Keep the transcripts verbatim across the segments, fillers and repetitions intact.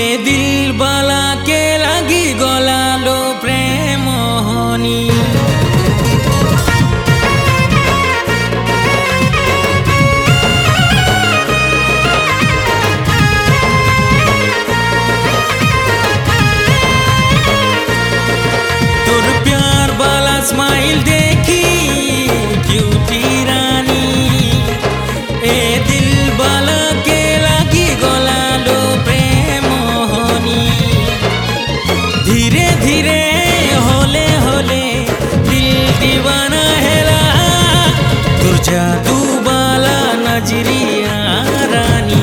दिल बाला के लगी गला लो प्रेम होनी तोर प्यार बाला स्माइल देखी क्यूटी रानी ए दिल बाला के लगी गला लो प्रेम होनी धीरे धीरे होले होले दिल दीवाना हेला तोर जादू बाला नजरिया रानी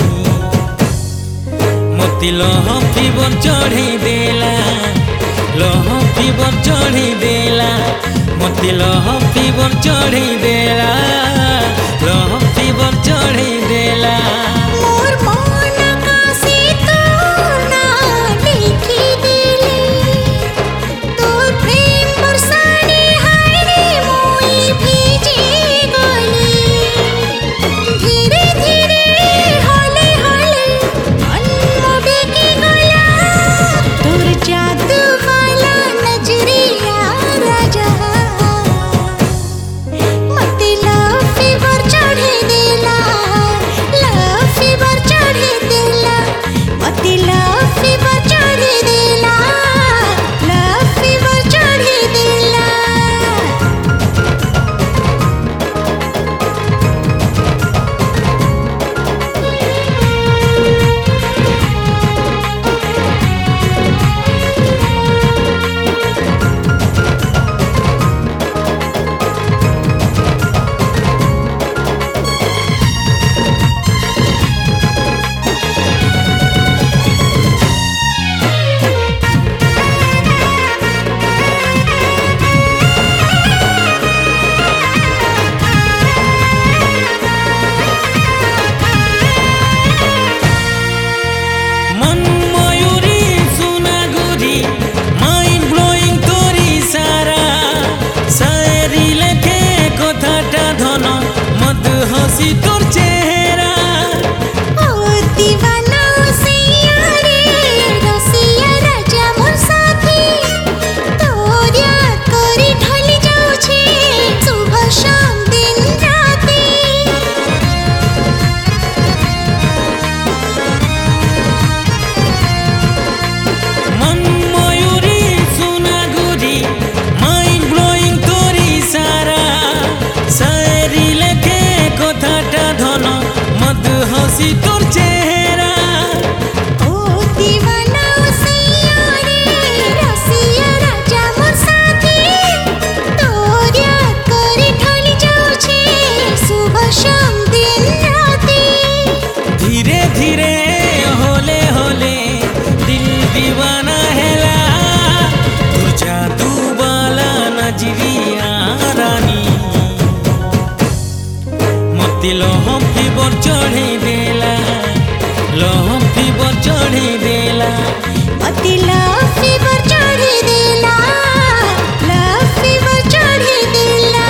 मोती लोह फीवर चढ़ी देला लोह फीवर चढ़ी देला मोती लोह फीवर चढ़ी देला लोह फीवर चढ़ी देला मोर मन आकाशी तो ना लिखी दिले तोर प्रेम बरसाने हाय रे मोई भीजी गली धीरे धीरे होले होले मन मोबे की गया तोर जादू वाला नजरिया राजा मते लव फीवर चढ़े देला लव फीवर चढ़े देला मते लव फीवर चढ़े देला लव फीवर चढ़े देला मन मयूरी सुना गुरी माइंड ब्लोइंग तोरी सारा शायरी लेखे कथाटा धन मद हसी तोर चेहरा ओ दीवाना सैया रे रसिया राजा मोर साथी तोरिया करी ढली जाउछे सुबह शाम दिन राती मन मयूरी सुना गुरी माइंड ब्लोइंग तोरी सारा शायरी लेखे कथाटा धन मद हसी तोर चेहरा ओ दीवाना सैया रे रसिया राजा मोर साथी तोरिया करी ढली जाउछे सुबह शाम दिन राती धीरे धीरे होले होले दिल दीवाना हेला तोर जादू वाला नजरिया रानी मोती लोह फीवर चढ़ी देला लोह फीवर चढ़ी देला मते लव फीवर चढ़े देला लव फीवर चढ़े देला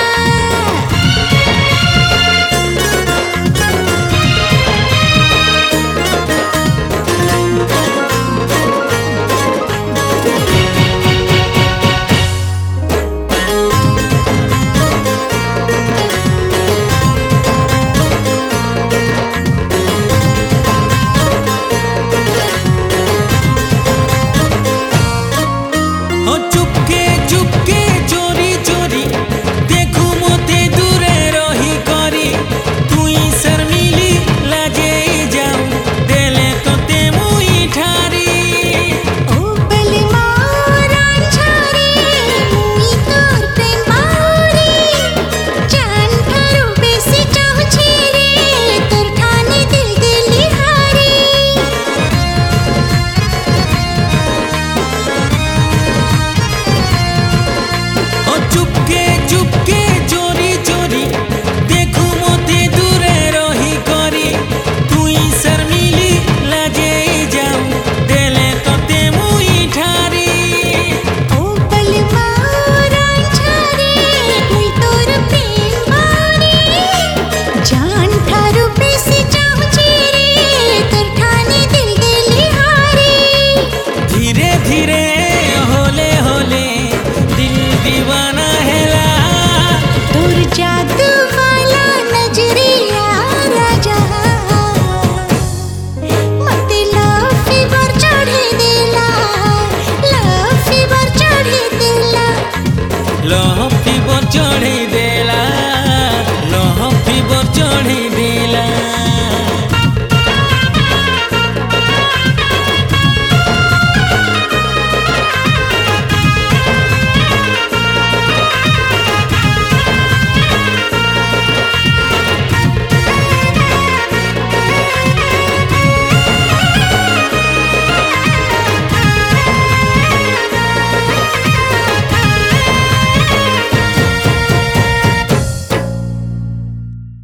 चढ़े